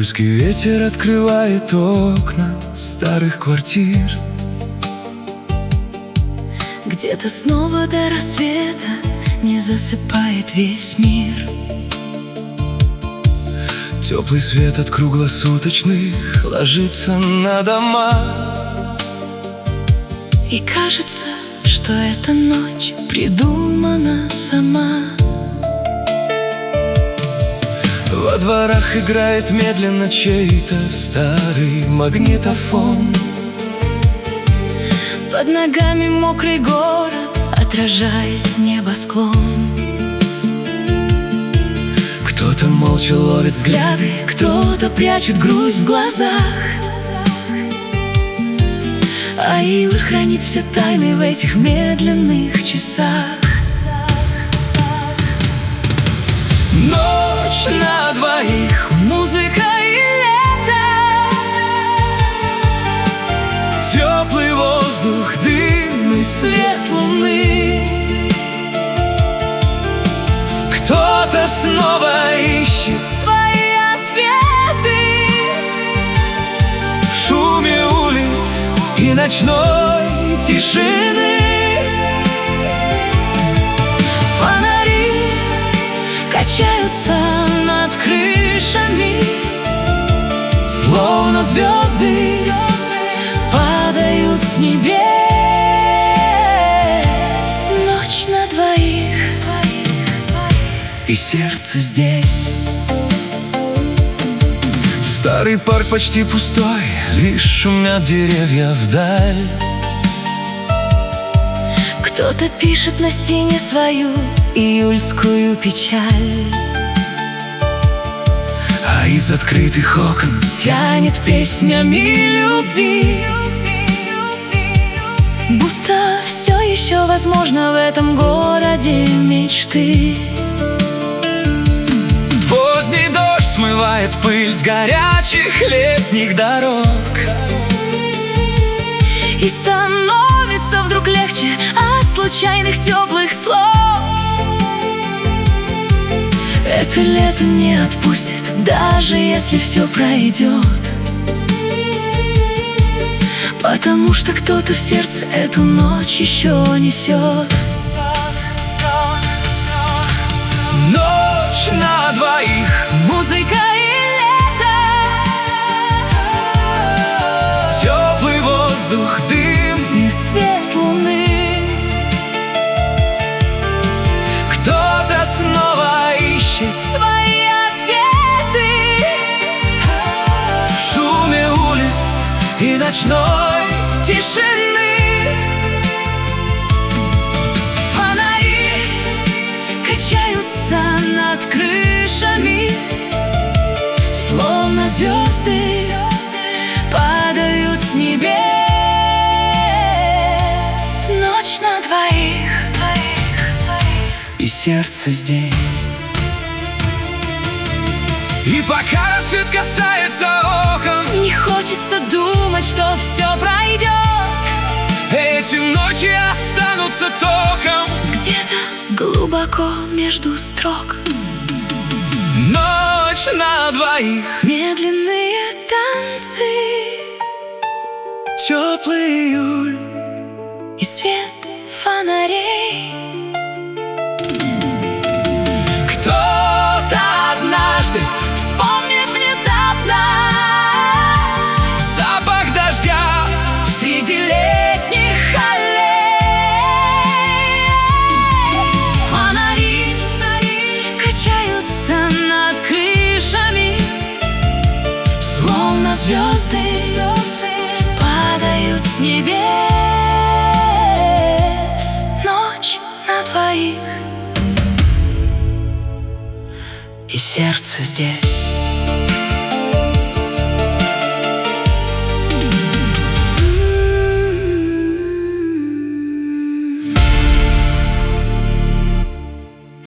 Июльский ветер открывает окна старых квартир. Где-то снова до рассвета не засыпает весь мир. Теплый свет от круглосуточных ложится на дома. И кажется, что эта ночь придумана сама. Во дворах играет медленно чей-то старый магнитофон. Под ногами мокрый город отражает небосклон. Кто-то молча ловит взгляды, Кто-то прячет грусть в глазах. А июль хранит все тайны в этих медленных часах. ночь на двоих, Музыка и лето, теплый воздух, дым и свет луны. Кто-то снова ищет свои ответы в шуме улиц и ночной тишины. Фонари качаются над крышами, Словно звезды падают с небес. Ночь на двоих, и сердце здесь. Старый парк почти пустой, лишь шумят деревья вдаль. кто-то пишет на стене свою июльскую печаль. А из открытых окон Тянет песнями любви, будто все еще возможно в этом городе мечты. поздний дождь смывает пыль с горячих летних дорог. И становится вдруг легче от случайных теплых слов. Это лето не отпустит, даже если все пройдет, потому что кто-то в сердце эту ночь еще несет. Ночь на двоих, Музыка и лето, теплый воздух, дым. и свет луны. Кто-то снова ищет Свои ответы в шуме улиц и ночной тишины. Фонари качаются над крышами, словно звезды падают с небес. Ночь на двоих, и сердце здесь. И пока рассвет касается окон, не хочется думать, что все пройдет. эти ночи останутся током. Где-то глубоко между строк Ночь на двоих, медленные танцы теплый июль. и свет фонарей. Кто-то однажды Вспомнит внезапно запах дождя среди летних аллей. Фонари качаются над крышами, словно звезды падают с небес. Ночь на двоих, и сердце здесь.